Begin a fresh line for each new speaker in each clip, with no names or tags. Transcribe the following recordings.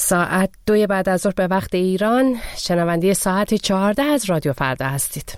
ساعت 2 بعد از ظهر به وقت ایران، شنونده ساعت 14 از رادیو فردا هستید.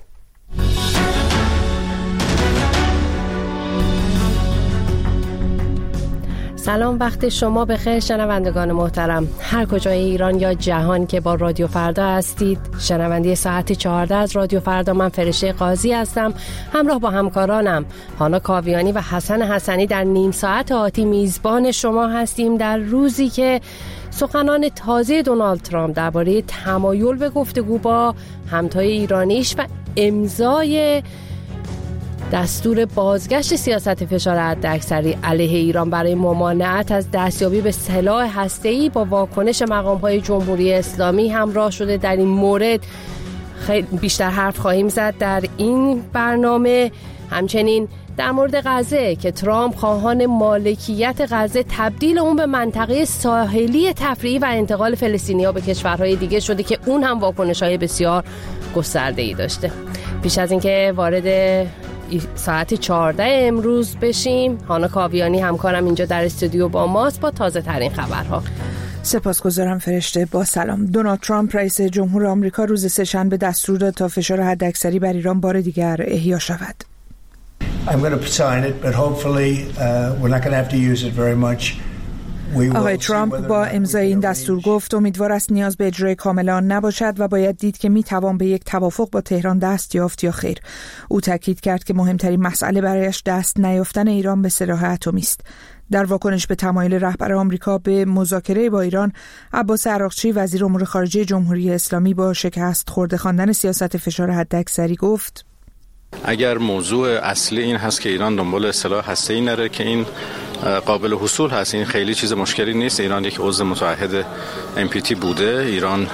سلام، وقت شما بخیر شنوندگان محترم، هر کجای ایران یا جهان که با رادیو فردا هستید. شنونده ساعت 14 از رادیو فردا، من فرشته قاضی هستم. همراه با همکارانم هانا کاویانی و حسن حسنی در نیم ساعت آتی میزبان شما هستیم، در روزی که سخنان تازه دونالد ترامپ درباره تمایل به گفتگو با همتای ایرانیش و امضای دستور بازگشت سیاست فشار حداکثری علیه ایران برای ممانعت از دستیابی به سلاح هسته‌ای با واکنش مقام‌های جمهوری اسلامی همراه شده. در این مورد خیلی بیشتر حرف خواهیم زد در این برنامه. همچنین در مورد غزه که ترامپ خواهان مالکیت غزه، تبدیل اون به منطقه ساحلی تفریحی و انتقال فلسطینی‌ها به کشورهای دیگه شده که اون هم واکنش‌های بسیار گسترده‌ای داشته. پیش از اینکه وارد ساعت 14 امروز بشیم، هانا کاویانی همکارم اینجا در استودیو با ماست با تازه ترین خبرها.
سپاسگزارم فرشته. با سلام. دونالد ترامپ رئیس جمهور آمریکا روز سه‌شنبه دستور داد تا فشار حداکثری بر ایران بار دیگر احیا شود.
I'm going to sign it, but hopefully we're not going to have to use it very much.
آقای ترامپ با امضای این دستور گفت امیدوار است نیاز به اجرای کامل آن نباشد و باید دید که میتوان به یک توافق با تهران دست یافت یا خیر. او تاکید کرد که مهمترین مسئله برایش دست نیافتن ایران به سلاح اتمی است. در واکنش به تمایل رهبر آمریکا به مذاکره با ایران، عباس عراقچی وزیر امور خارجه جمهوری اسلامی با شکست خورده خواندن سیاست فشار حداکثری گفت:
اگر موضوع اصلی این هست که ایران دنبال سلاح هسته‌ای نره که این قابل حصول هست، این خیلی چیز مشکلی نیست. ایران یک عضو متعهد NPT بوده. ایران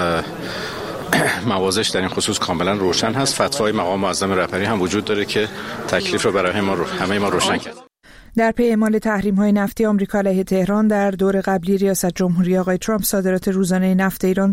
موازش در این خصوص کاملا روشن هست. فتوای مقام معظم رهبری هم وجود داره که تکلیف رو برای همه ما روشن کرد.
در پی اعمال تحریم‌های نفتی آمریکا علیه تهران در دور قبلی ریاست جمهوری آقای ترامپ، صادرات روزانه نفت ایران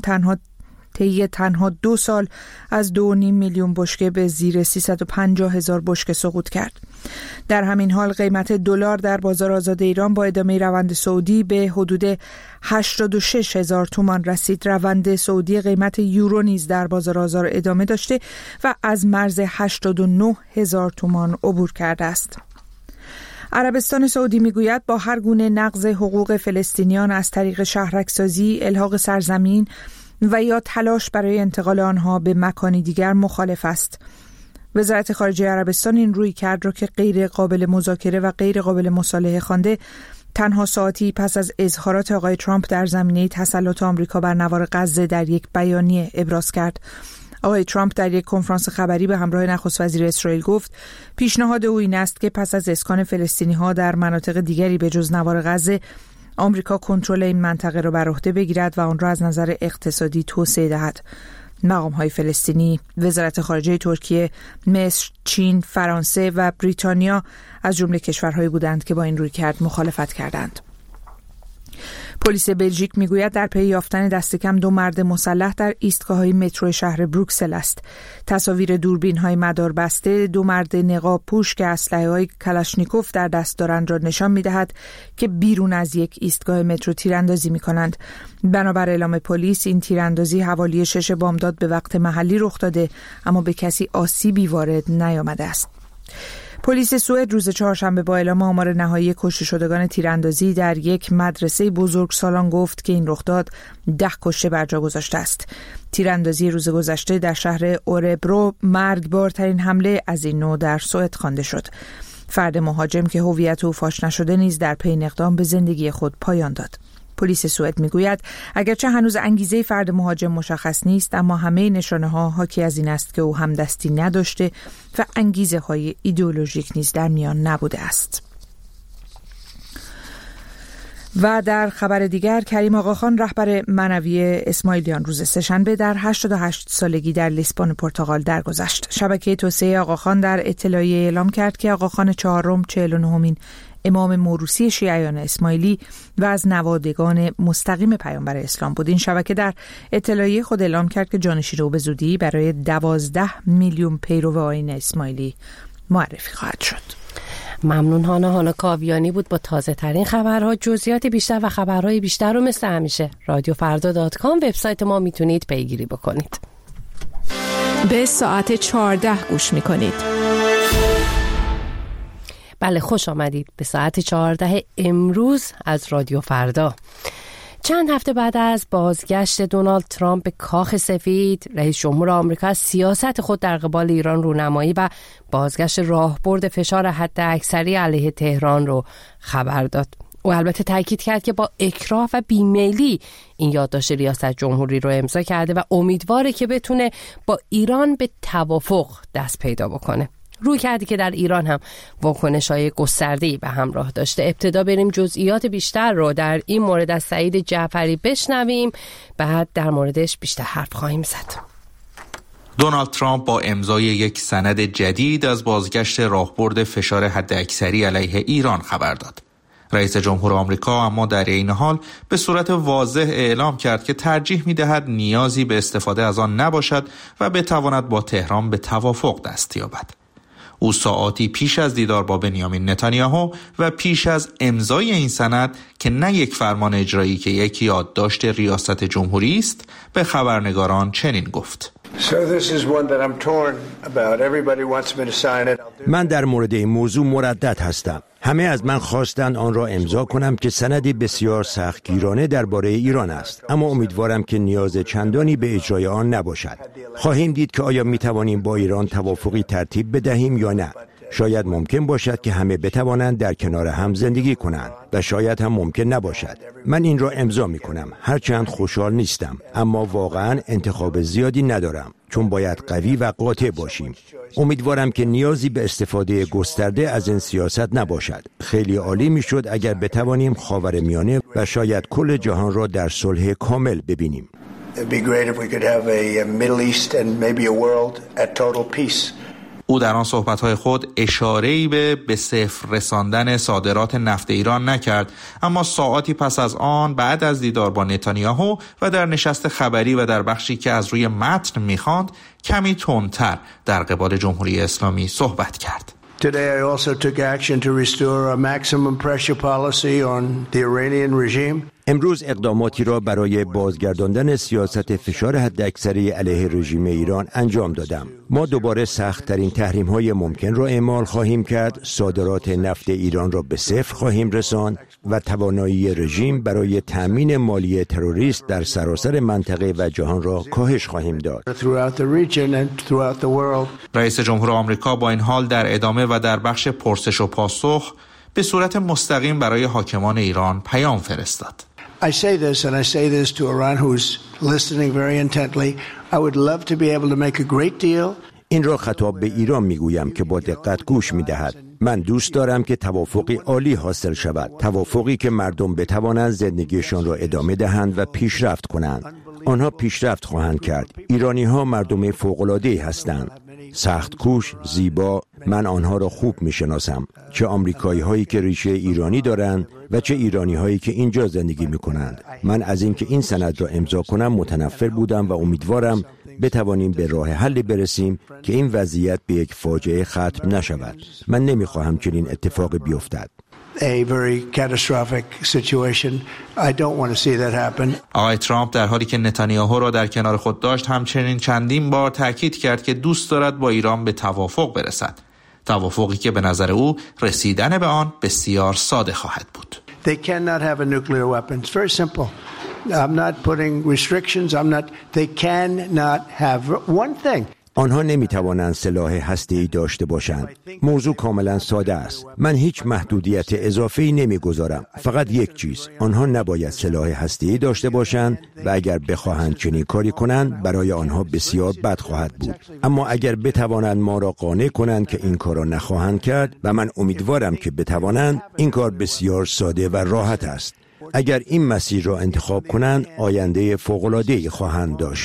تنها 2 سال از 2.5 میلیون بشکه به زیر 350,000 بشکه سقوط کرد. در همین حال قیمت دلار در بازار آزاد ایران با ادامه روند صعودی به حدود 86,000 تومان رسید. روند صعودی قیمت یورو نیز در بازار آزاد ادامه داشته و از مرز 89,000 تومان عبور کرده است. عربستان سعودی میگوید با هر گونه نقض حقوق فلسطینیان از طریق شهرک‌سازی، الحاق سرزمین و یا تلاش برای انتقال آنها به مکانی دیگر مخالف است. وزارت خارجه عربستان این رویکرد را که غیر قابل مذاکره و غیر قابل مصالحه خوانده، تنها ساعتی پس از اظهارات آقای ترامپ در زمینه تسلط آمریکا بر نوار غزه در یک بیانیه ابراز کرد. آقای ترامپ در یک کنفرانس خبری به همراه نخست وزیر اسرائیل گفت پیشنهاد او این است که پس از اسکان فلسطینی‌ها در مناطق دیگری به جز نوار غزه، آمریکا کنترل این منطقه را بر عهده بگیرد و آن را از نظر اقتصادی توسعه دهد. مقام‌های فلسطینی، وزارت خارجه ترکیه، مصر، چین، فرانسه و بریتانیا از جمله کشورهایی بودند که با این رویکرد مخالفت کردند. پلیس بلژیک میگوید در پی یافتن دست کم 2 مرد مسلح در ایستگاه‌های مترو شهر بروکسل است. تصاویر دوربین‌های مدار بسته 2 مرد نقاب پوش که اسلحه‌های کلاشنیکوف در دست دارند را نشان می‌دهد که بیرون از یک ایستگاه مترو تیراندازی می‌کنند. بنابر اعلام پلیس این تیراندازی حوالی 6 بامداد به وقت محلی رخ داده، اما به کسی آسیبی وارد نیامده است. پلیس سوئد روز چهارشنبه با اعلام آمار نهایی کشته شدگان تیراندازی در یک مدرسه بزرگسالان گفت که این رخداد 10 کشته بر جا گذاشته است. تیراندازی روز گذشته در شهر اوربرو مرگبارترین حمله از این نوع در سوئد خوانده شد. فرد مهاجم که هویت او فاش نشده نیز در پی این اقدام به زندگی خود پایان داد. پلیس سوئد میگوید اگرچه هنوز انگیزه فرد مهاجم مشخص نیست، اما همه نشانه‌ها حاکی از این است که او همدستی نداشته و انگیزه‌های ایدئولوژیک نیز در میان نبوده است. و در خبر دیگر، کریم آقاخان رهبر منوی اسماعیلیان روز سه‌شنبه در 88 سالگی در لیسبون پرتغال درگذشت. شبکه توسعه آقاخان در اطلاعیه اعلام کرد که آقاخان چهارم 49مین امام موروثی شیعیان اسماعیلی و از نوادگان مستقیم پیامبر اسلام بود. این شبکه در اطلاعیه خود اعلام کرد که جانشین او به زودی برای 12 میلیون پیرو آیین اسماعیلی معرفی خواهد شد.
ممنون هانا کاویانی بود با تازه ترین خبرها. جزئیات بیشتر و خبرهای بیشتر رو مثل همیشه radiofarda.com وبسایت ما میتونید پیگیری بکنید.
به ساعت 14 گوش میکنید.
بله، خوش آمدید به ساعت 14 امروز از رادیو فردا. چند هفته بعد از بازگشت دونالد ترامپ به کاخ سفید، رئیس جمهور آمریکا از سیاست خود در قبال ایران رونمایی و بازگشت راهبرد فشار حداکثری علیه تهران رو خبر داد. او البته تاکید کرد که با اکراه و بیمیلی این یادداشت ریاست جمهوری رو امضا کرده و امیدواره که بتونه با ایران به توافق دست پیدا بکنه. روی کردی که در ایران هم واکنش‌های گسترده‌ای به همراه داشته. ابتدا بریم جزئیات بیشتر رو در این مورد از سعید جعفری بشنویم، بعد در موردش بیشتر حرف خواهیم زد.
دونالد ترامپ با امضای یک سند جدید از بازگشت راهبرد فشار حداکثری علیه ایران خبر داد. رئیس جمهور آمریکا اما در این حال به صورت واضح اعلام کرد که ترجیح می‌دهد نیازی به استفاده از آن نباشد و بتواند با تهران به توافق دست یابد. او ساعاتی پیش از دیدار با بنیامین نتانیاهو و پیش از امضای این سند که نه یک فرمان اجرایی که یک یادداشت ریاست جمهوری است، به خبرنگاران چنین گفت:
من در مورد این موضوع مردد هستم. همه از من خواستند آن را امضا کنم که سندی بسیار سختگیرانه درباره ایران است، اما امیدوارم که نیاز چندانی به اجرای آن نباشد. خواهیم دید که آیا می توانیم با ایران توافقی ترتیب بدهیم یا نه. شاید ممکن باشد که همه بتوانند در کنار هم زندگی کنند و شاید هم ممکن نباشد. من این را امضا می کنم، هرچند خوشحال نیستم، اما واقعا انتخاب زیادی ندارم، چون باید قوی و قاطع باشیم. امیدوارم که نیازی به استفاده گسترده از این سیاست نباشد. خیلی عالی می شد اگر بتوانیم خاورمیانه و شاید کل جهان را در صلح کامل ببینیم.
او در آن صحبت‌های خود اشاره‌ای به صفر رساندن صادرات نفت ایران نکرد، اما ساعاتی پس از آن بعد از دیدار با نتانیاهو و در نشست خبری و در بخشی که از روی متن می‌خواند کمی تندتر در قبال جمهوری اسلامی صحبت کرد.
Today I also took action to restore a maximum pressure policy on the Iranian regime.
امروز اقداماتی را برای بازگرداندن سیاست فشار حداکثری علیه رژیم ایران انجام دادم. ما دوباره سخت‌ترین تحریم‌های ممکن را اعمال خواهیم کرد، صادرات نفت ایران را به صفر خواهیم رساند و توانایی رژیم برای تأمین مالی تروریست در سراسر منطقه و جهان را کاهش خواهیم داد.
رئیس جمهور آمریکا با این حال در ادامه و در بخش پرسش و پاسخ به صورت مستقیم برای حاکمان ایران پیام فرستاد.
I say this and I say this to Iran who's listening very intently. I would love to be able to make a great deal.
این را خطاب به ایران میگویم که با دقت گوش میدهد. من دوست دارم که توافقی عالی حاصل شود. توافقی که مردم بتوانند زندگیشان را ادامه دهند و پیشرفت کنند. آنها پیشرفت خواهند کرد. ایرانی ها مردم فوق‌العاده‌ای هستند. سخت کوش، زیبا. من آنها را خوب میشناسم، چه آمریکایی هایی که ریشه ایرانی دارند و چه ایرانی هایی که اینجا زندگی میکنند. من از اینکه این سند را امضا کنم متنفر بودم و امیدوارم بتوانیم به راه حلی برسیم که این وضعیت به یک فاجعه ختم نشود. من نمیخواهم چنین اتفاقی بیفتد.
A very catastrophic situation. I don't want to see that happen.
آقای ترامپ در حالی که نتانیاهو را در کنار خود داشت همچنین چندین بار تاکید کرد که دوست دارد با ایران به توافق برسد. توافقی که به نظر او رسیدن به آن بسیار ساده خواهد بود.
They cannot have a nuclear weapon. It's very simple. I'm not putting restrictions. They cannot have one thing.
آنها نمیتوانند سلاح هسته‌ای داشته باشند. موضوع کاملا ساده است. من هیچ محدودیت اضافه‌ای نمیگذارم. فقط یک چیز، آنها نباید سلاح هسته‌ای داشته باشند و اگر بخواهند چنین کاری کنند برای آنها بسیار بد خواهد بود. اما اگر بتوانند ما را قانع کنند که این کار را نخواهند کرد و من امیدوارم که بتوانند، این کار بسیار ساده و راحت است. اگر این مسیر را انتخاب کنند آینده فوق‌العاده‌ای خواهند داشت.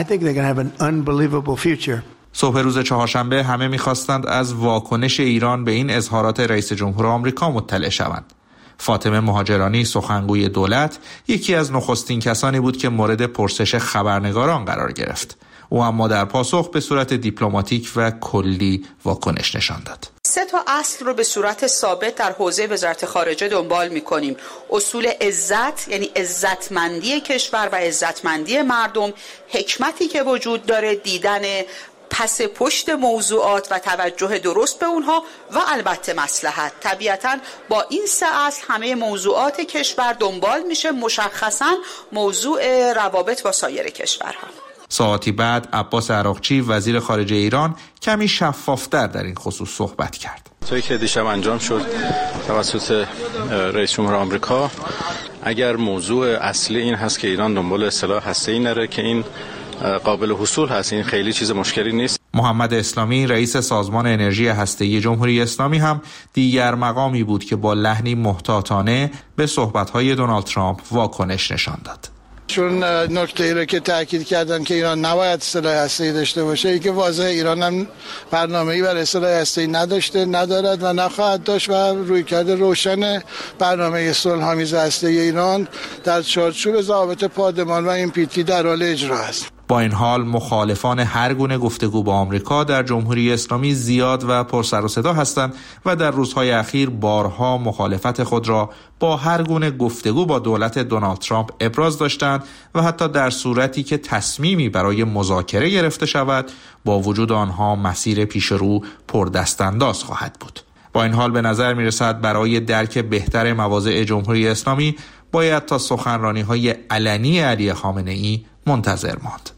صبح روز چهارشنبه همه می‌خواستند از واکنش ایران به این اظهارات رئیس جمهور آمریکا مطلع شوند. فاطمه مهاجرانی سخنگوی دولت یکی از نخستین کسانی بود که مورد پرسش خبرنگاران قرار گرفت. او اما در پاسخ به صورت دیپلماتیک و کلی واکنش نشان داد.
3 اصل رو به صورت ثابت در حوزه وزارت خارجه دنبال می‌کنیم. اصول عزت، یعنی عزتمندی کشور و عزتمندی مردم، حکمتی که وجود داره، دیدن پس پشت موضوعات و توجه درست به اونها و البته مصلحت. طبیعتاً با این 3 اصل همه موضوعات کشور دنبال میشه، مشخصاً موضوع روابط با سایر کشورها.
ساعتی بعد عباس عراقچی وزیر خارجه ایران کمی شفافتر در این خصوص صحبت کرد.
تویی که دیشب انجام شد توسط رئیس جمهور آمریکا، اگر موضوع اصلی این هست که ایران دنبال سلاح هسته‌ای نره که این قابل حصول هست، این خیلی چیز مشکلی نیست.
محمد اسلامی رئیس سازمان انرژی هسته‌ای جمهوری اسلامی هم دیگر مقامی بود که با لحنی محتاطانه به صحبت‌های دونالد ترامپ واکنش نشان داد.
چون نکته‌ای رو که تاکید کردن که ایران نباید سلاح هسته‌ای داشته باشه، ای که واضحه ایران هم برنامه‌ای برای سلاح هسته‌ای نداشته، ندارد و نخواهد داشت و رویکرد روشن برنامه صلح‌آمیز هسته‌ای ایران در چارچوب ضوابط پادمان و NPT در حال اجرا است.
با این حال مخالفان هر گونه گفتگو با آمریکا در جمهوری اسلامی زیاد و پر سر و صدا هستند و در روزهای اخیر بارها مخالفت خود را با هر گونه گفتگو با دولت دونالد ترامپ ابراز داشتند و حتی در صورتی که تصمیمی برای مذاکره گرفته شود با وجود آنها مسیر پیش رو پردستانداز خواهد بود. با این حال به نظر می رسد برای درک بهتر مواضع جمهوری اسلامی باید تا سخنرانی‌های علنی علی خامنه‌ای منتظر ماند.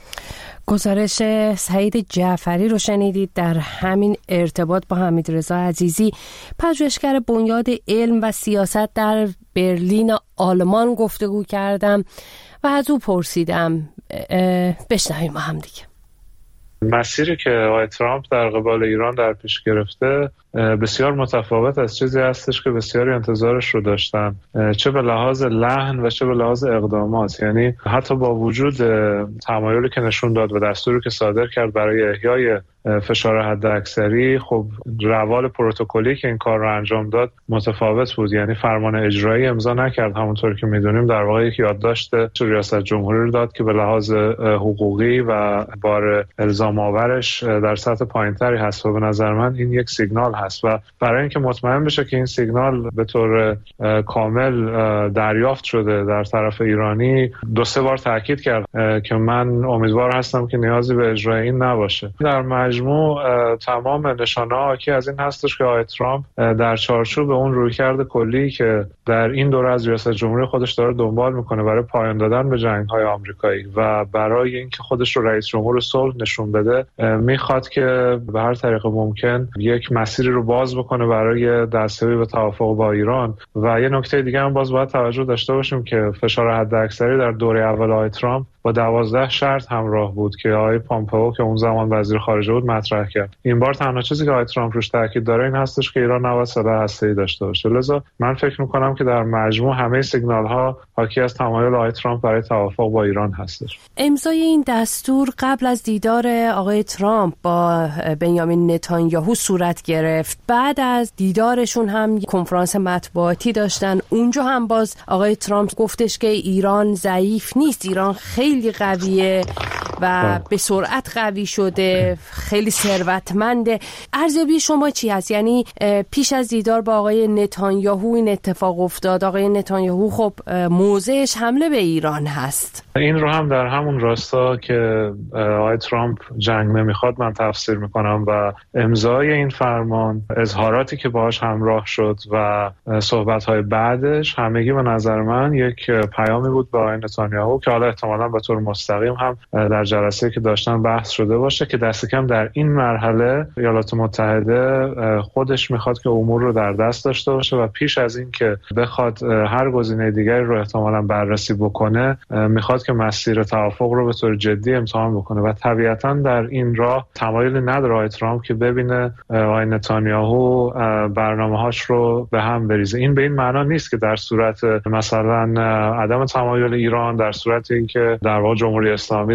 گزارش سعید جعفری رو شنیدید. در همین ارتباط با حمیدرضا عزیزی، پژوهشگر بنیاد علم و سیاست در برلین آلمان گفتگو کردم و از او پرسیدم. بشنویم با هم دیگه.
مسیری که آقای ترامپ در قبال ایران در پیش گرفته بسیار متفاوت از چیزی هستش که بسیاری انتظارش رو داشتن، چه به لحاظ لحن و چه به لحاظ اقدامات. یعنی حتی با وجود تمایلی که نشون داد و دستوری که صادر کرد برای احیای فشار حداکثری، خب روال پروتکلی که این کار رو انجام داد متفاوت بود. یعنی فرمان اجرایی امضا نکرد، همونطور که میدونیم در واقع یک یادداشت ریاست جمهوری رو داد که به لحاظ حقوقی و بار الزام آورش در سطح پایینتری هست و به نظر من این یک سیگنال هست و برای اینکه مطمئن بشه که این سیگنال به طور کامل دریافت شده در طرف ایرانی 2-3 بار تاکید کرد که من امیدوار هستم که نیازی به اجرای این نباشه. در مجموع تمام نشانه‌ها حاکی از این هستش که آقای ترامپ در چارچوب اون رویکرد کلی که در این دوره از ریاست جمهوری خودش داره دنبال میکنه برای پایان دادن به جنگ‌های آمریکایی و برای اینکه خودش رو رئیس جمهور صلح نشون بده، میخواد که به هر طریق ممکن یک مسیری رو باز بکنه برای دستیابی به توافق با ایران. و یه نکته دیگه هم باید توجه داشته باشیم که فشار حداکثری در دوره اول آقای ترامپ با 12 شرط همراه بود که آقای پامپئو که اون زمان وزیر خارجه بود مطرح کرد. این بار تنها چیزی که آقای ترامپ روش تاکید داره این هستش که ایران نباید سلاح هسته‌ای داشته باشه. لذا من فکر می‌کنم که در مجموع همه سیگنال‌ها حاکی از تمایل آقای ترامپ برای توافق با ایران هستش.
امضای این دستور قبل از دیدار آقای ترامپ با بنیامین نتانیاهو صورت گرفت. بعد از دیدارشون هم کنفرانس مطبوعاتی داشتن. اونجا هم باز آقای ترامپ گفتش که ایران ضعیف نیست، ایران خیلی قویه و به سرعت قوی شده، خیلی ثروتمنده. ارزیابی شما چی هست؟ یعنی پیش از دیدار با آقای نتانیاهو این اتفاق افتاد. آقای نتانیاهو خب موضعش حمله به ایران هست.
این رو هم در همون راستا که آقای ترامپ جنگ نمیخواد من تفسیر میکنم و امضای این فرمان، اظهاراتی که باهاش همراه شد و صحبت‌های بعدش همگی به نظر من یک پیامی بود به آقای نتانیاهو که حالا احتمالاً به طور مستقیم هم در جلسه‌ای که داشتن بحث شده باشه که دست کم در این مرحله ایالات متحده خودش میخواد که امور رو در دست داشته باشه و پیش از این که بخواد هر گزینه دیگری رو احتمالاً بررسی بکنه میخواد که مسیر توافق رو به طور جدی امتحان بکنه و طبیعتاً در این راه تمایلی نداره آقای ترامپ که ببینه آقای نتانیاهو برنامه‌هاش رو به هم بریزه. این به این معنا نیست که در صورت مثلا عدم تمایل ایران، در صورت اینکه در واقع جمهوری اسلامی رد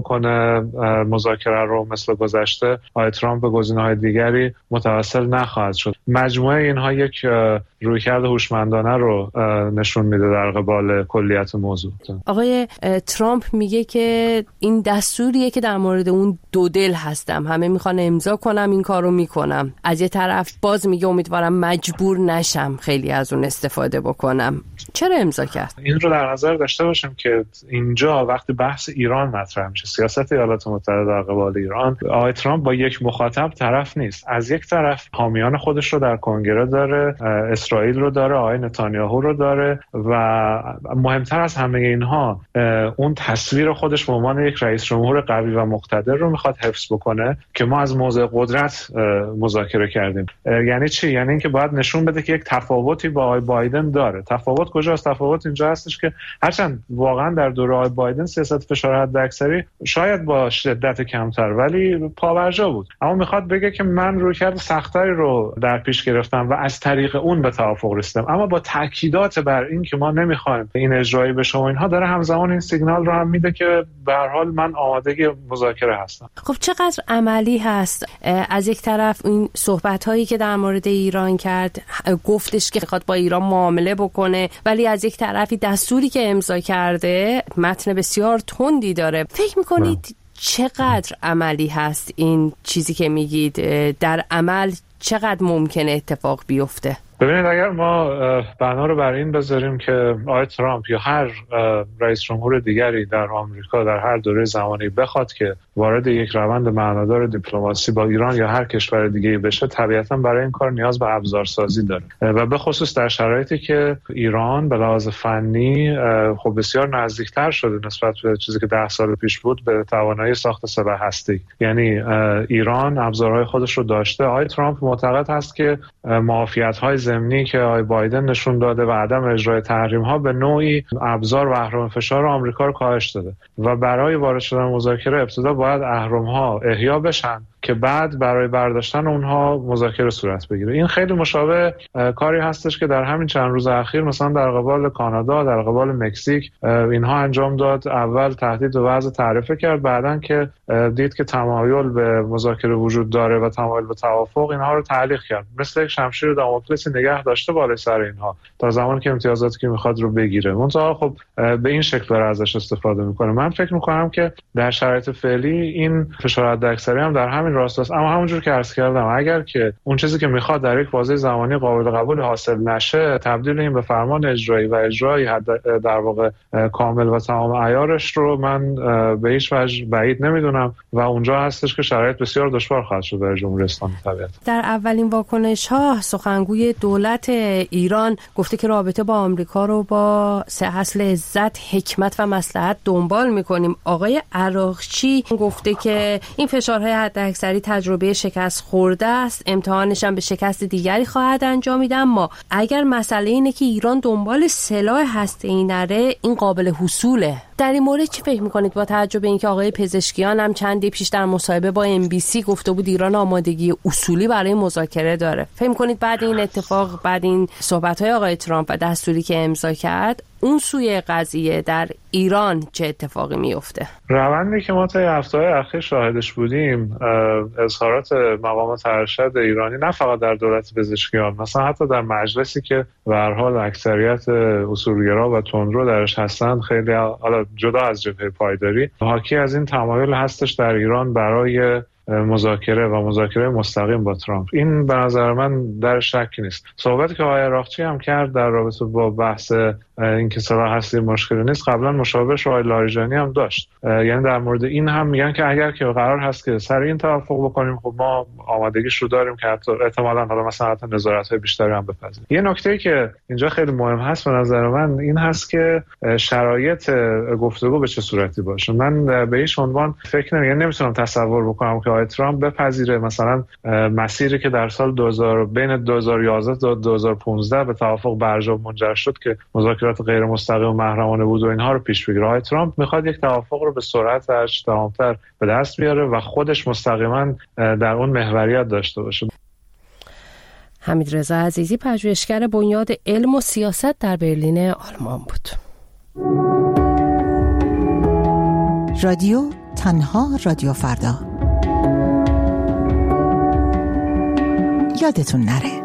بکنه مذاکره رو مثل گذشته، آقای ترامپ به گزینه‌های دیگری متوسل نخواهد شد. مجموعه اینها یک رویکرد هوشمندانه رو نشون میده در قبال کلیت موضوع.
آقای ترامپ میگه که این دستوریه که در مورد اون دو دل هستم، همه میخوان امضا کنم این کارو میکنم. از یه طرف باز میگه امیدوارم مجبور نشم خیلی از اون استفاده بکنم. چرا امضا کرد؟
این رو در نظر داشته باشیم که اینجا وقتی بحث ایران مطرح میشه، سیاست ایالات متحده در قبال ایران، آقای ترامپ با یک مخاطب طرف نیست. از یک طرف حامیان خودش رو در کنگره داره، اسرائیل رو داره، آقای نتانیاهو رو داره و مهمتر از همه اینها اون تصویر خودش به عنوان یک رئیس جمهور قوی و مقتدر رو میخواد حفظ بکنه که ما از موضع قدرت مذاکره کردیم. یعنی چی؟ یعنی اینکه باید نشون بده که یک تفاوتی با آقای بایدن داره. تفاوت کجاست؟ تفاوت اینجا هستش که هرچند واقعا در دوره آقای بایدن سیاست فشار حداکثری شاید با شدت کمتر ولی پابرجا بود، اما میخواد بگه که من رویکرد سخت‌تری رو در پیش گرفتم و از طریق اون به توافق رسیدم، اما با تاکیدات بر این که ما نمیخوایم این اجرایی بشه و اینها، داره همزمان این سیگنال رو هم میده که به هر حال من آماده مذاکره هستم.
خب چقدر عملی هست؟ از یک طرف این صحبت‌هایی که در مورد ایران کرد، گفتش که میخواد با ایران معامله بکنه، ولی از یک طرفی دستوری که امضا کرده متن بسیار تندی داره. فکر میکنید چقدر عملی هست این چیزی که میگید؟ در عمل چقدر ممکنه اتفاق بیفته؟
ببینید، اگر ما بنا رو بر این بذاریم که آقای ترامپ یا هر رئیس جمهور دیگری در آمریکا در هر دوره زمانی بخواد که وارد یک روند معنادار دیپلماسی با ایران یا هر کشور دیگه‌ای بشه، طبیعتاً برای این کار نیاز به ابزارسازی داره و به خصوص در شرایطی که ایران به لحاظ فنی خب بسیار نزدیکتر شده نسبت به چیزی که 10 سال پیش بود به توانایی ساخت سلاح هسته‌ای. یعنی ایران ابزارهای خودش رو داشته. آقای ترامپ معتقد هست که معافیت‌های ضمنی که آقای بایدن نشون داده و عدم اجرای تحریم‌ها به نوعی ابزار و اهرم فشار آمریکا رو کاهش داده و برای وارد شدن مذاکره ابتدا باید اهرم‌ها احیا بشن که بعد برای برداشتن اونها مذاکره صورت بگیره. این خیلی مشابه کاری هستش که در همین چند روز اخیر مثلا در قبال کانادا، در قبال مکزیک اینها انجام داد. اول تهدید و وضع تعرفه کرد، بعدن که دید که تمایل به مذاکره وجود داره و تمایل به توافق، اینها رو تعلیق کرد. مثل یک شمشیر داموکلسی نگه داشته بالای سر اینها تا زمانی که امتیازاتی که میخواد رو بگیره. منتها خب به این شکل داره ازش استفاده میکنه. من فکر میکنم که در شرایط فعلی این فشار حداکثری هم در همین راستا است. اما همونجور که عرض کردم، اگر که اون چیزی که میخواد در یک بازه زمانی قابل قبول حاصل نشه، تبدیل این به فرمان اجرایی و اجرایی در واقع کامل و تمام عیارش رو من به هیچ وجه بعید نمیدونم و اونجا هستش که شرایط بسیار دشوار خواهد شد برای جمهوری اسلامی. طبیعتا
در اولین واکنش ها سخنگوی دولت ایران گفته که رابطه با آمریکا رو با 3 اصل عزت، حکمت و مصلحت دنبال میکنیم. آقای عراقچی گفته که این فشارهای حداکثری تجربه شکست خورده است، امتحانش هم به شکست دیگری خواهد انجامید. اما اگر مسئله اینه که ایران دنبال سلاح هسته‌ای نره، این قابل حصوله. در این مورد چی فکر میکنید با توجه به اینکه آقای پزشکیان هم چندی پیش در مصاحبه با MBC گفته بود ایران آمادگی اصولی برای مذاکره داره؟ فکر میکنید بعد این اتفاق، بعد این صحبت‌های آقای ترامپ و دستوری که امضا کرد، اون سوی قضیه در ایران چه اتفاقی میفته؟
روندی که ما تا هفته‌های اخیر شاهدش بودیم، اظهارات مقامات ارشد ایرانی نه فقط در دولت پزشکیان، مثلا حتی در مجلسی که به هر حال اکثریت اصولگرا و تندرو درش هستند، خیلی حالا جدا از جبهه پایداری، حاکی از این تمایل هستش در ایران برای مذاکره و مذاکره مستقیم با ترامپ. این به نظر من در شکی نیست. صحبتی که آقای عراقچی هم کرد در رابطه با بحث اینکه سلاح هستی مشکلی نیست، قبلا مشابهش آقای لاریجانی هم داشت. یعنی در مورد این هم میگن که اگر که قرار هست که سر این توافق بکنیم، خب ما آمادگیش رو داریم که حتی احتمالاً حالا مثلا حتی نظارت‌های بیشتری هم بپذیریم. یه نکته‌ای که اینجا خیلی مهم هست به نظر من این هست که شرایط گفتگو به چه صورتی باشه. من به هیچ عنوان فکر نمی‌تونم تصور بکنم که آقای ترامپ بپذیره مثلا مسیری که در سال 2000 بین 2011 تا 2015 به توافق برجام منجر شد که مذاکرات غیر مستقیم و محرمانه بود و اینها رو پیش بگیره. آقای ترامپ میخواد یک توافق رو به سرعت تمام‌تر به دست بیاره و خودش مستقیما در اون محوریت داشته باشه.
حمیدرضا عزیزی، پژوهشگر بنیاد علم و سیاست در برلین آلمان بود.
رادیو تنها رادیو فردا. یادتون نره.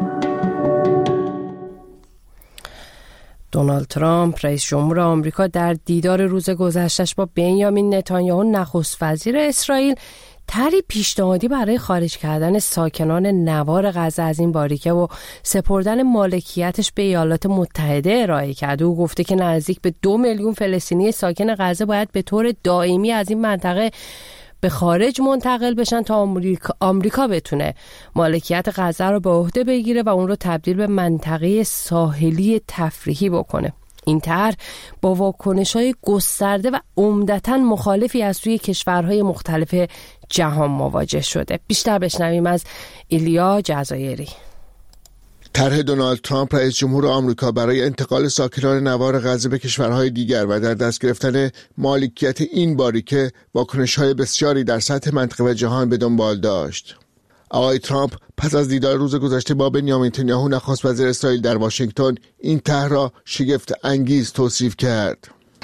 دونالد ترامپ رئیس جمهور آمریکا در دیدار روز گذشته‌اش با بنیامین نتانیاهو نخست وزیر اسرائیل طرحی پیشنهادی برای خارج کردن ساکنان نوار غزه از این باریکه و سپردن مالکیتش به ایالات متحده ارائه کرد. او گفته که نزدیک به 2 میلیون فلسطینی ساکن غزه باید به طور دائمی از این منطقه به خارج منتقل بشن تا آمریکا بتونه مالکیت غزه رو به عهده بگیره و اون رو تبدیل به منطقه ساحلی تفریحی بکنه. این طرح با واکنش‌های گسترده و عمدتاً مخالفی از سوی کشورهای مختلف جهان مواجه شده. بیشتر بشنویم از ایلیا جزایری.
طرح دونالد ترامپ رئیس جمهور آمریکا برای انتقال ساکنان نوار غزه به کشورهای دیگر و در دست گرفتن مالکیت این باریکه واکنش‌های بسیاری در سطح منطقه و جهان به دنبال داشت. آقای ترامپ پس از دیدار روز گذشته با بنیامین نتانیاهو نخست وزیر اسرائیل در واشنگتن این طرح را شگفت انگیز توصیف کرد.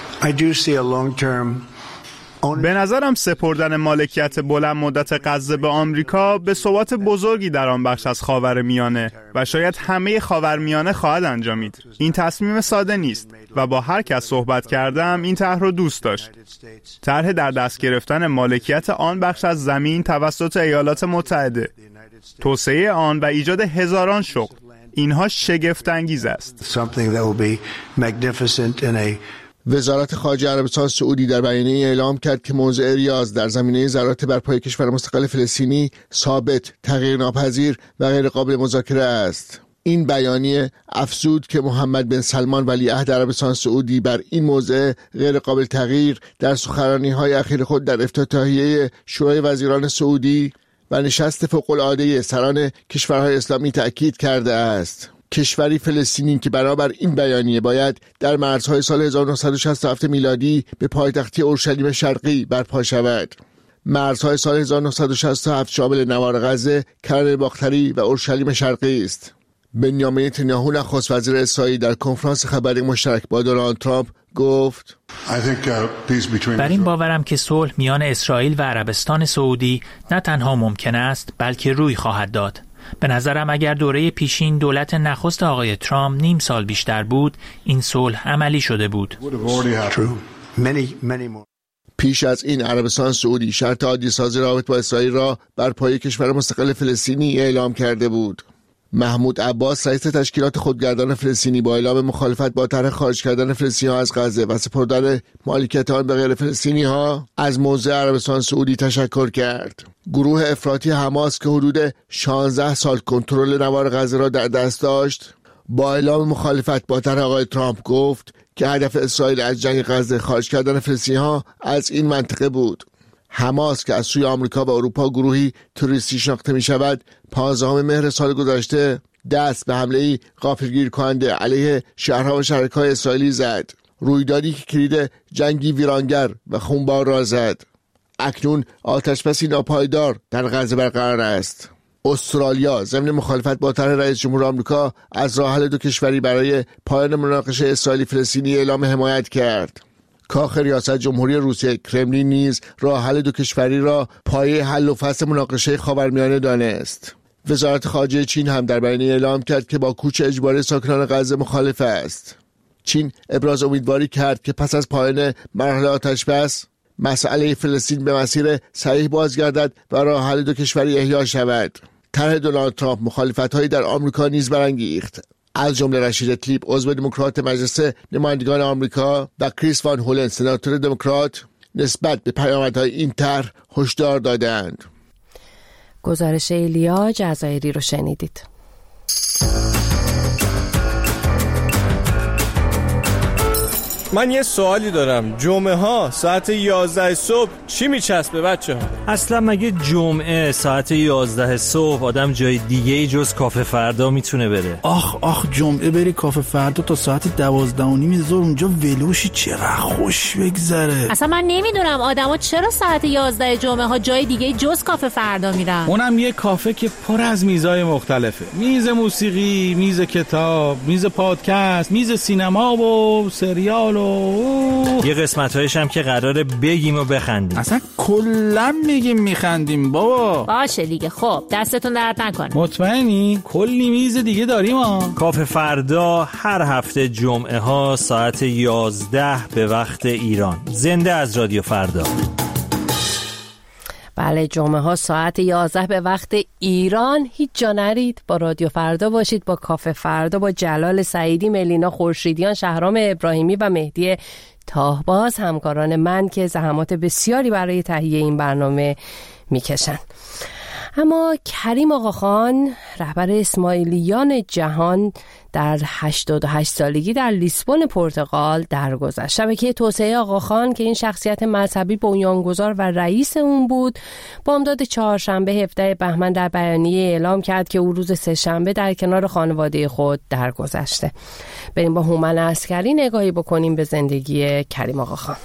به نظرم سپردن مالکیت بلند مدت غزه به آمریکا به ثبات بزرگی در آن بخش از خاورمیانه و شاید همه خاورمیانه خواهد انجامید. این تصمیم ساده نیست و با هر کس صحبت کردم این طرح را دوست داشت. طرح در دست گرفتن مالکیت آن بخش از زمین توسط ایالات متحده، توسعه آن و ایجاد هزاران شغل، اینها شگفت انگیز است.
وزارت خارجه عربستان سعودی در بیانیه اعلام کرد که موضع ریاض در زمینه ضرورت برپای کشور مستقل فلسطینی ثابت، تغییرناپذیر و غیر قابل مذاکره است. این بیانیه افزود که محمد بن سلمان ولیعهد عربستان سعودی بر این موضع غیر قابل تغییر در سخنرانی‌های اخیر خود در افتتاحیه شورای وزیران سعودی و نشست فوق‌العاده سران کشورهای اسلامی تأکید کرده است. کشوری فلسطینی که بنابر این بیانیه باید در مرزهای سال 1967 میلادی به پایتختی اورشلیم شرقی برپا شود. مرزهای سال 1967 شامل نوار غزه، کرانه باختری و اورشلیم شرقی است. بنیامین نتانیاهو نخست وزیر اسرائیل در کنفرانس خبری مشترک با دونالد ترامپ گفت:
بر این باورم که صلح میان اسرائیل و عربستان سعودی نه تنها ممکن است بلکه روی خواهد داد. به نظرم اگر دوره پیشین دولت نخست آقای ترامپ نیم سال بیشتر بود این صلح عملی شده بود.
پیش از این عربستان سعودی شرط عادی سازی رابط با اسرائیل را بر پایه کشور مستقل فلسطینی اعلام کرده بود. محمود عباس رئیس تشکیلات خودگردان فلسطینی با اعلام مخالفت با طرح خارج کردن فلسطینی‌ها از غزه و سپردن مالکیت آن به غیر فلسطینی‌ها از موضع عربستان سعودی تشکر کرد. گروه افراطی حماس که حدود 16 سال کنترل نوار غزه را در دست داشت با اعلام مخالفت با طرح آقای ترامپ گفت که هدف اسرائیل از جنگ غزه خارج کردن فلسطینی‌ها از این منطقه بود. حماس که از سوی آمریکا و اروپا گروهی تروریستی شناخته می شود 15 مهر سال گذشته دست به حمله‌ای غافلگیر کننده علیه شهرها و شهرک‌های اسرائیلی زد. رویدادی که کلید جنگی ویرانگر و خونبار را زد. اکنون آتشبسی ناپایدار در غزه برقرار است. استرالیا ضمن مخالفت با طرح رئیس جمهور آمریکا از راه حل دو کشوری برای پایان مناقشه اسرائیلی فلسطینی اعلام حمایت کرد. کاخ ریاست جمهوری روسیه کرملین نیز راه حل دو کشوری را پایه حل و فصل مناقشه خاورمیانه دانست. وزارت خارجه چین هم در بیانیه اعلام کرد که با کوچ اجباری ساکنان غزه مخالف است. چین ابراز امیدواری کرد که پس از پایان مرحله آتشبس مسئله فلسطین به مسیر صحیح بازگردد و راه حل دو کشوری احیا شود. طرح دونالد ترامپ مخالفت‌هایی در آمریکا نیز برانگیخت. از جمله رشید تلیب عضو دموکرات مجلس نمایندگان آمریکا و کریس وان هولن سناتور دموکرات نسبت به پیامدهای این طرح هشدار دادند.
گزارش ایلیا جزایری رو شنیدید.
من یه سوالی دارم. جمعه ها ساعت 11 صبح چی میچسبه بچه ها؟
اصلا مگه جمعه ساعت 11 صبح آدم جای دیگه جز کافه فردا میتونه بره؟
آخ جمعه بری کافه فردا تا ساعت 12:30 ظهر اونجا ولوشی چقدر خوش بگذره.
اصلا من نمیدونم آدما چرا ساعت 11 جمعه ها جای دیگه جز کافه فردا میرن.
اونم یه کافه که پر از میزای مختلفه. میز موسیقی، میز کتاب، میز پادکست، میز سینما و سریال و
یه قسمت‌هایش هم که قراره بگیم و بخندیم.
اصلا کلا میگیم میخندیم بابا.
باشه دیگه. خب دستتون درد نکنه.
مطمئنی؟ کلی میز دیگه داریم ها.
کافه فردا هر هفته جمعه ها ساعت 11 به وقت ایران. زنده از رادیو فردا.
بله، جمعه ها ساعت 11 به وقت ایران. هیچ جا نرید، با رادیو فردا باشید، با کافه فردا، با جلال سعیدی، ملینا خورشیدیان، شهرام ابراهیمی و مهدی تاهباز، همکاران من که زحمات بسیاری برای تهیه این برنامه میکشن. اما کریم آقاخان، رهبر اسماعیلیان جهان، در 88 سالگی در لیسبون پرتغال درگذشت. شبکه توسعه آقاخان که این شخصیت مذهبی بنیانگذار و رئیس اون بود، بامداد چهارشنبه 17 بهمن در بیانیه اعلام کرد که او روز سه‌شنبه در کنار خانواده خود درگذشته. بریم با هومن عسکری نگاهی بکنیم به زندگی کریم آقاخان.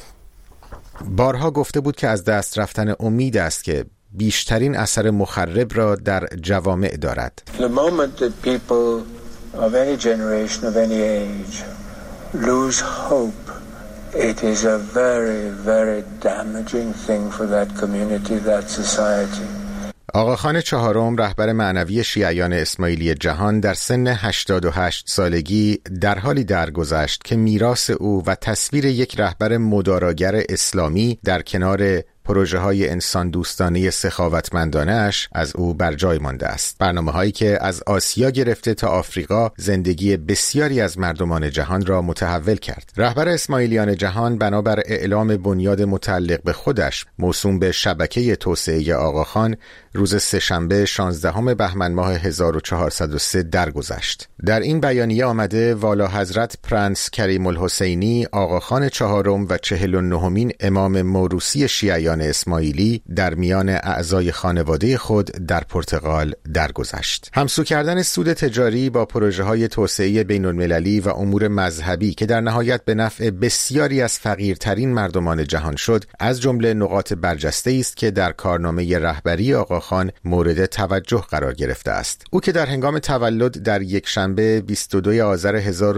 بارها گفته بود که از دست رفتن امید است که بیشترین اثر مخرب را در جوامع دارد.
The moment that people of any generation of any age lose hope, it is a very, very damaging thing for that community, that society.
آقاخان چهارم، رهبر معنوی شیعیان اسماعیلی جهان، در سن 88 سالگی در حالی درگذشت که میراث او و تصویر یک رهبر مداراگر اسلامی در کنار پروژه‌های انسان دوستانه سخاوتمندانه اش از او بر جای مانده است. برنامه‌هایی که از آسیا گرفته تا آفریقا زندگی بسیاری از مردمان جهان را متحول کرد. رهبر اسماعیلیان جهان بنابر اعلام بنیاد متعلق به خودش موسوم به شبکه توسعه آقاخان روز سه‌شنبه 16 بهمن ماه 1403 درگذشت. در این بیانیه آمده والا حضرت پرنس کریم الحسینی آقاخان چهارم و 49مین امام موروثی شیعیان اسماعیلی در میان اعضای خانواده خود در پرتغال درگذشت. همسو کردن سود تجاری با پروژه‌های توسعه بین‌المللی و امور مذهبی که در نهایت به نفع بسیاری از فقیرترین مردمان جهان شد، از جمله نقاط برجسته است که در کارنامه رهبری آقاخان مورد توجه قرار گرفته است. او که در هنگام تولد در یک شنبه 22 آذر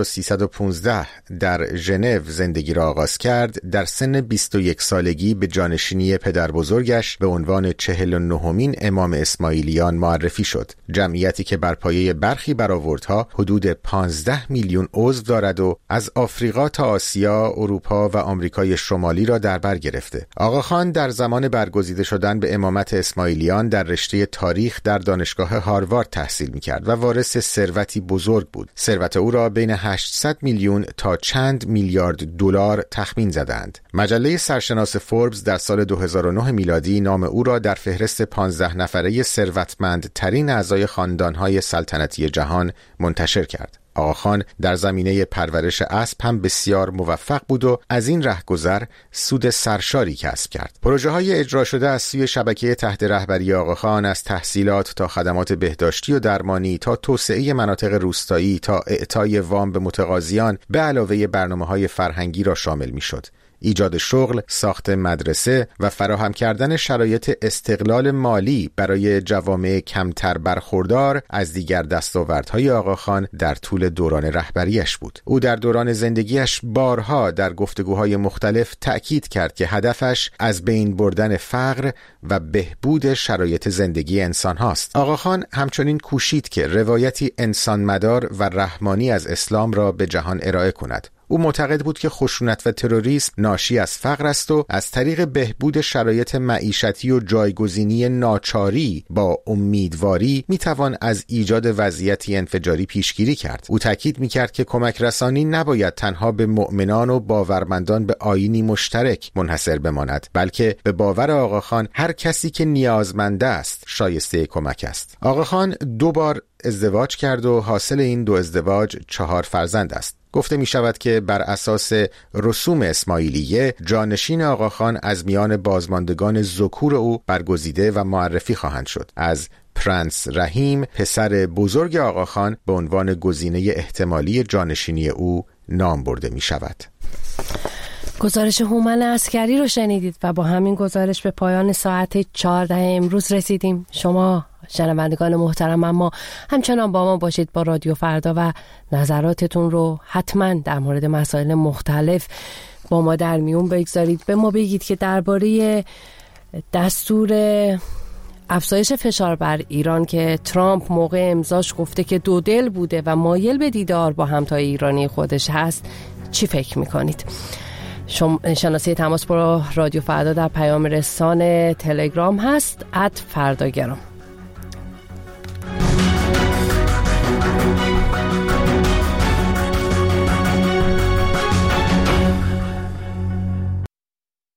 1315 در ژنو زندگی را آغاز کرد، در سن 21 سالگی به جانشینی پدر بزرگش به عنوان 49مین امام اسماعیلیان معرفی شد. جمعیتی که بر پایه برخی برآوردها حدود 15 میلیون عضو دارد و از آفریقا تا آسیا، اروپا و آمریکای شمالی را در بر گرفته. آقاخان در زمان برگزیده شدن به امامت اسماعیلیان در رشته تاریخ در دانشگاه هاروارد تحصیل می‌کرد و وارث ثروتی بزرگ بود. ثروت او را بین 800 میلیون تا چند میلیارد دلار تخمین زدند. مجله سرشناس فوربس در سال 2009 میلادی نام او را در فهرست 15 نفره ثروتمندترین اعضای خاندان‌های سلطنتی جهان منتشر کرد. آقاخان در زمینه پرورش اسب هم بسیار موفق بود و از این رهگذر سود سرشاری کسب کرد. پروژه‌های اجرا شده از سوی شبکه تحت رهبری آقاخان، از تحصیلات تا خدمات بهداشتی و درمانی تا توسعه مناطق روستایی تا اعطای وام به متقاضیان، به علاوه برنامه‌های فرهنگی را شامل می‌شد. ایجاد شغل، ساخت مدرسه و فراهم کردن شرایط استقلال مالی برای جوامع کمتر برخوردار از دیگر دستاوردهای آقاخان در طول دوران رهبریش بود. او در دوران زندگیش بارها در گفتگوهای مختلف تأکید کرد که هدفش از بین بردن فقر و بهبود شرایط زندگی انسان هاست. آقاخان همچنین کوشید که روایتی انسان مدار و رحمانی از اسلام را به جهان ارائه کند. او معتقد بود که خشونت و تروریسم ناشی از فقر است و از طریق بهبود شرایط معیشتی و جایگزینی ناچاری با امیدواری میتوان از ایجاد وضعیتی انفجاری پیشگیری کرد. او تاکید میکرد که کمک رسانی نباید تنها به مؤمنان و باورمندان به آیینی مشترک منحصر بماند، بلکه به باور آقاخان هر کسی که نیازمند است شایسته کمک است. آقاخان 2 بار ازدواج کرد و حاصل این 2 ازدواج 4 فرزند است. گفته می شود که بر اساس رسوم اسماعیلیه جانشین آقاخان از میان بازماندگان ذکور او برگزیده و معرفی خواهند شد. از پرنس رحیم، پسر بزرگ آقاخان، به عنوان گزینه احتمالی جانشینی او نام برده می شود.
گزارش هومن عسکری رو شنیدید و با همین گزارش به پایان ساعت 14 امروز رسیدیم. شما شنوندگان محترم اما همچنان با ما باشید، با رادیو فردا و نظراتتون رو حتما در مورد مسائل مختلف با ما در میون بگذارید. به ما بگید که درباره دستور افزایش فشار بر ایران که ترامپ موقع امضاش گفته که دودل بوده و مایل به دیدار با همتای ایرانی خودش هست چی فکر میکنید؟ شناسه تماس با رادیو فردا در پیام رسان تلگرام هست @فرداگرام.